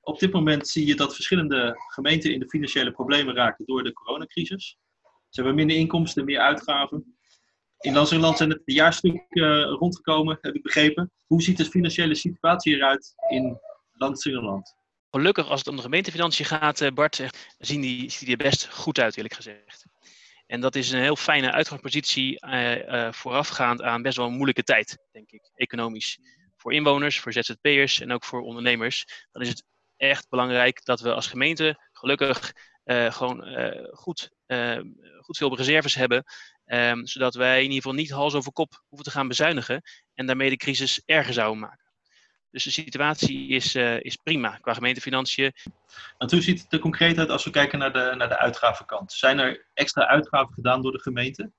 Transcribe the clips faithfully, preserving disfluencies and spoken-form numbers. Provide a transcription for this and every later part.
Op dit moment zie je dat verschillende gemeenten in de financiële problemen raken door de coronacrisis. Ze hebben minder inkomsten, meer uitgaven. In Lansingerland zijn het jaarstukken uh, rondgekomen, heb ik begrepen. Hoe ziet de financiële situatie eruit in Lansingerland? Gelukkig als het om de gemeentefinanciën gaat, Bart, zien die, ziet die er best goed uit, eerlijk gezegd. En dat is een heel fijne uitgangspositie uh, uh, voorafgaand aan best wel een moeilijke tijd, denk ik, economisch. Voor inwoners, voor Z Z P'ers en ook voor ondernemers. Dan is het echt belangrijk dat we als gemeente gelukkig uh, gewoon uh, goed, uh, goed veel reserves hebben. Um, zodat wij in ieder geval niet hals over kop hoeven te gaan bezuinigen en daarmee de crisis erger zouden maken. Dus de situatie is, uh, is prima qua gemeentefinanciën. En hoe ziet het er concreet uit als we kijken naar de, naar de uitgavenkant? Zijn er extra uitgaven gedaan door de gemeente?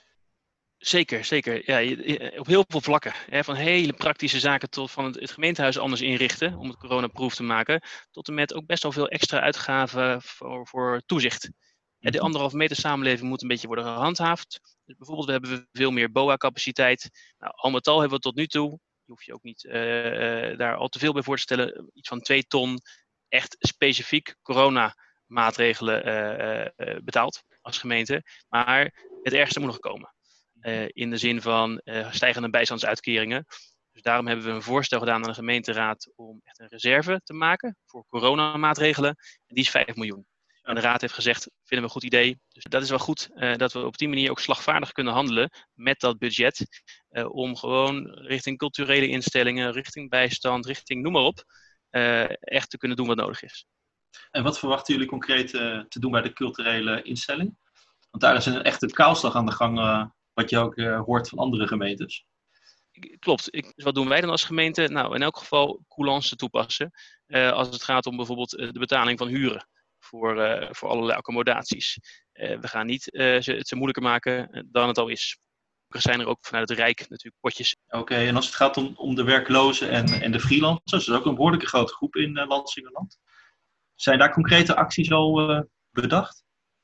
Zeker, zeker. Ja, op heel veel vlakken. Hè, van hele praktische zaken tot van het, het gemeentehuis anders inrichten om het coronaproof te maken. Tot en met ook best wel veel extra uitgaven voor, voor toezicht. Mm-hmm. De anderhalve meter samenleving moet een beetje worden gehandhaafd. Dus bijvoorbeeld we hebben veel meer B O A-capaciteit. Nou, al met al hebben we tot nu toe, je hoeft je ook niet uh, uh, daar al te veel bij voor te stellen, iets van twee ton echt specifiek coronamaatregelen uh, uh, betaald als gemeente. Maar het ergste moet nog komen. Uh, in de zin van uh, stijgende bijstandsuitkeringen. Dus daarom hebben we een voorstel gedaan aan de gemeenteraad om echt een reserve te maken voor coronamaatregelen. En die is vijf miljoen. En de raad heeft gezegd, vinden we een goed idee. Dus dat is wel goed uh, dat we op die manier ook slagvaardig kunnen handelen met dat budget. Uh, om gewoon richting culturele instellingen, richting bijstand, richting noem maar op. Uh, echt te kunnen doen wat nodig is. En wat verwachten jullie concreet uh, te doen bij de culturele instelling? Want daar is een echte kaalslag aan de gang, uh, wat je ook uh, hoort van andere gemeentes. Klopt. Ik, dus wat doen wij dan als gemeente? Nou, in elk geval coulance toepassen. Uh, als het gaat om bijvoorbeeld uh, de betaling van huren voor, uh, voor allerlei accommodaties. Uh, we gaan niet uh, ze, het zo moeilijker maken dan het al is. Er zijn er ook vanuit het Rijk natuurlijk potjes. Oké, okay, en als het gaat om, om de werklozen en, en de freelancers, dat is ook een behoorlijke grote groep in uh, Lansingerland. Zijn daar concrete acties al uh, bedacht?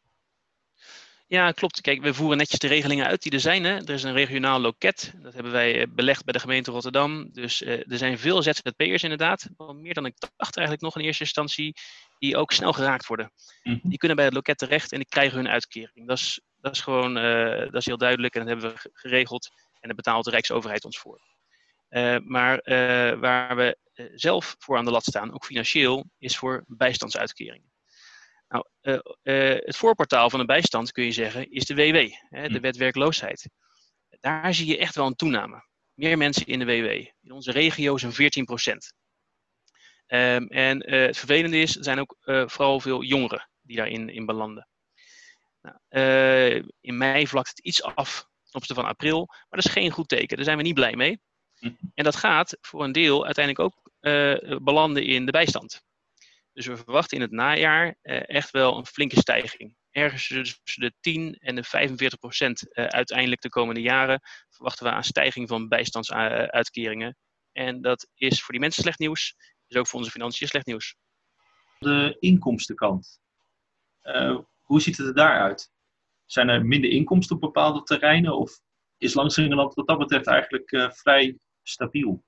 Ja, klopt. Kijk, we voeren netjes de regelingen uit die er zijn. Hè. Er is een regionaal loket. Dat hebben wij belegd bij de gemeente Rotterdam. Dus uh, er zijn veel Z Z P'ers inderdaad. Wel meer dan ik dacht eigenlijk nog in eerste instantie. Die ook snel geraakt worden. Mm-hmm. Die kunnen bij het loket terecht en die krijgen hun uitkering. Dat is, dat is gewoon uh, dat is heel duidelijk. En dat hebben we geregeld. En daar betaalt de Rijksoverheid ons voor. Uh, maar uh, waar we uh, zelf voor aan de lat staan, ook financieel, is voor bijstandsuitkeringen. Nou, uh, uh, het voorportaal van een bijstand, kun je zeggen, is de W W, hè, de wet werkloosheid. Daar zie je echt wel een toename. Meer mensen in de W W. In onze regio is een veertien procent. Um, en uh, het vervelende is, er zijn ook uh, vooral veel jongeren die daarin in belanden. Nou, uh, in mei vlakt het iets af ten opzichte van april, maar dat is geen goed teken. Daar zijn we niet blij mee. En dat gaat voor een deel uiteindelijk ook uh, belanden in de bijstand. Dus we verwachten in het najaar uh, echt wel een flinke stijging. Ergens tussen de tien en de vijfenveertig procent uh, uiteindelijk de komende jaren verwachten we een stijging van bijstandsuitkeringen. En dat is voor die mensen slecht nieuws, is ook voor onze financiën slecht nieuws. De inkomstenkant. Uh, hoe ziet het er daaruit? Zijn er minder inkomsten op bepaalde terreinen of is Lansingerland wat dat betreft eigenlijk uh, vrij stabiel?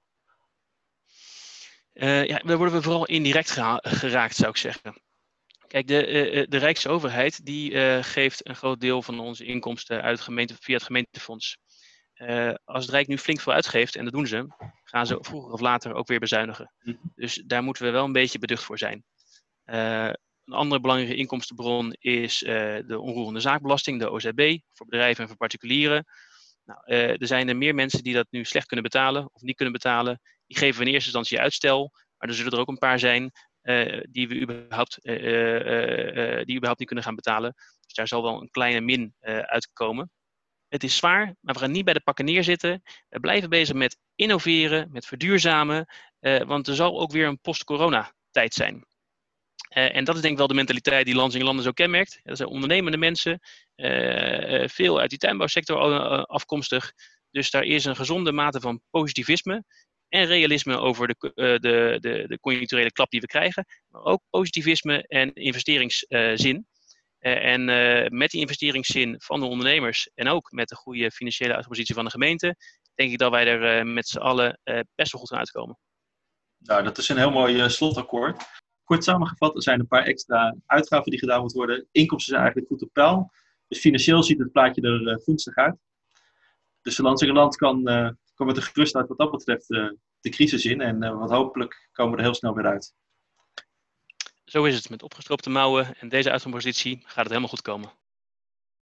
Uh, ja, daar worden we vooral indirect gera- geraakt, zou ik zeggen. Kijk, de, uh, de Rijksoverheid die uh, geeft een groot deel van onze inkomsten uit gemeente, via het gemeentefonds. Uh, als het Rijk nu flink veel uitgeeft, en dat doen ze, gaan ze vroeger of later ook weer bezuinigen. Mm-hmm. Dus daar moeten we wel een beetje beducht voor zijn. Uh, een andere belangrijke inkomstenbron is uh, de onroerende zaakbelasting, de O Z B, voor bedrijven en voor particulieren. Nou, uh, er zijn er meer mensen die dat nu slecht kunnen betalen of niet kunnen betalen. Die geven we in eerste instantie uitstel, maar er zullen er ook een paar zijn uh, die we überhaupt, uh, uh, uh, die überhaupt niet kunnen gaan betalen. Dus daar zal wel een kleine min uh, uitkomen. Het is zwaar, maar we gaan niet bij de pakken neerzitten. We blijven bezig met innoveren, met verduurzamen, uh, want er zal ook weer een post-corona tijd zijn. Uh, en dat is denk ik wel de mentaliteit die Lansingerland zo kenmerkt. Dat zijn ondernemende mensen, uh, veel uit die tuinbouwsector uh, afkomstig. Dus daar is een gezonde mate van positivisme en realisme over de, uh, de, de, de conjuncturele klap die we krijgen. Maar ook positivisme en investeringszin. Uh, en uh, met die investeringszin van de ondernemers en ook met de goede financiële uitpositie van de gemeente, denk ik dat wij er uh, met z'n allen uh, best wel goed gaan uitkomen. Nou, dat is een heel mooi uh, slotakkoord. kort samengevat, er zijn een paar extra uitgaven die gedaan moeten worden. Inkomsten zijn eigenlijk goed op peil. Dus financieel ziet het plaatje er uh, gunstig uit. Dus de Lansingerland kan, uh, kan met een gerustheid wat dat betreft uh, de crisis in. En uh, wat hopelijk komen we er heel snel weer uit. Zo is het. Met opgestroopte mouwen en deze uitgangspositie gaat het helemaal goed komen.